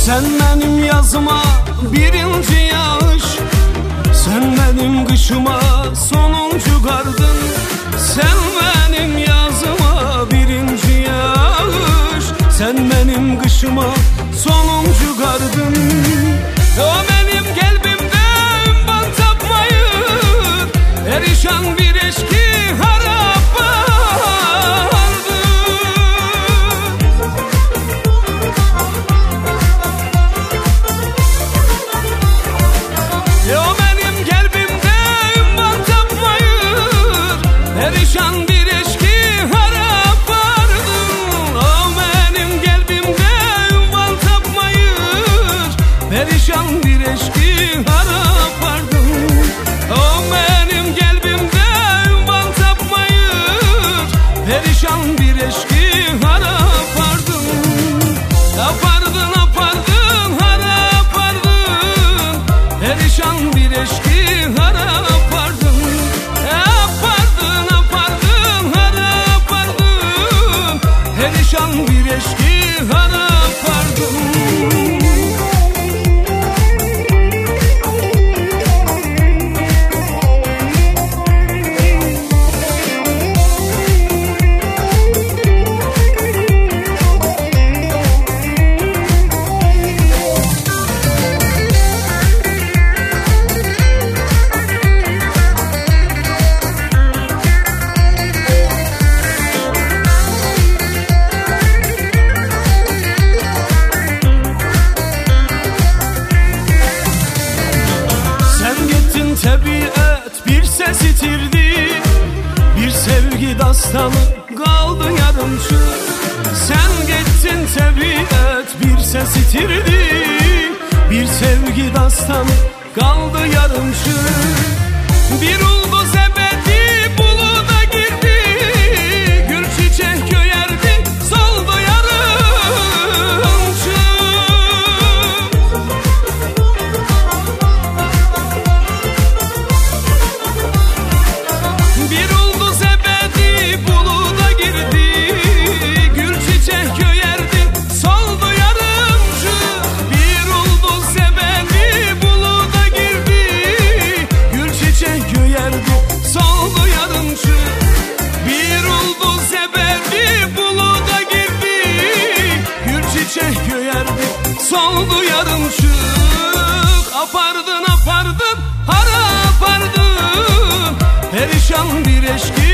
Sen benim yazıma birinci yağış, sen benim kışıma sonuncu kardın. Sen benim yazıma birinci yağış, sen benim kışıma sonuncu kardın. O benim kalbimde ümban tapmayır, perişan bir eşki harap vardı. O benim kalbimde ümban tapmayır, perişan bir eşki harap vardı. O benim kalbimde ümban tapmayır, perişan bir eşki harap vardı. O benim kalbimde ümban tapmayır, perişan bir eşki harap vardı. Apardın apardın harap vardın, perişan bir eşki harap vardın. Apardın apardın harap vardın, perişan bir eşki harap vardın. Tabiat bir ses itirdi, bir sevgi dastanı kaldı yarımçı. Sen gittin tabiat bir ses itirdi, bir sevgi dastanı kaldı yarımçı. Bir ulduz ebedi buluda girdi, gül çiçek göyerdi soldu yarımçı. Bir ulduz ebedi buluda girdi, gül çiçek göyerdi soldu yarımcı. Bir ulduz ebedi buluda girdi, gül çiçek göyerdi soldu yarımcı. Bir ulduz ebedi buluda girdi, gül çiçek göyerdi soldu yarımcı. Apardın apardın harap vardın, perişan bir eşki